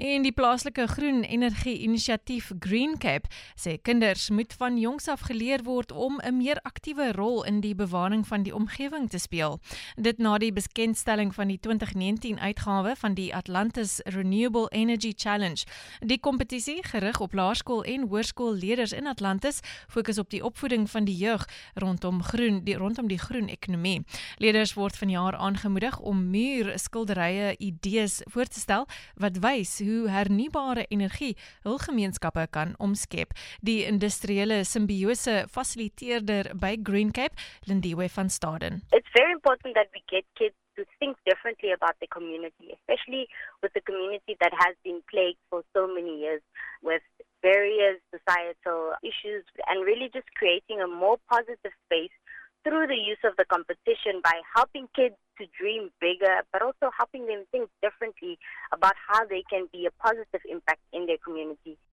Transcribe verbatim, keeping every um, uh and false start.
En die plaaslike groen energie inisiatief Green Cape sê kinders moet van jongs af geleer word om 'n meer aktiewe rol in die bewaring van die omgewing te speel. Dit na die bekendstelling van die twintig negentien uitgawe van die Atlantis Renewable Energy Challenge. Die kompetisie, gerig op laerskool en hoërskoolleerders in Atlantis, fokus op die opvoeding van die jeug rondom groen, die rondom die groen ekonomie. Leerders word vanjaar aangemoedig om muur skilderye idees voor te stel wat wys hoe hernubare energie hul gemeenskappe kan omskep. Die industriële simbiose fasiliteerder by Green Cape, Lindiwe van Staden. It's very important that we get kids to think differently about the community, especially with the community that has been plagued for so many years with various societal issues, and really just creating a more positive space through the use of the competition by helping kids to dream bigger, but also helping them think differently about how they can be a positive impact in their community.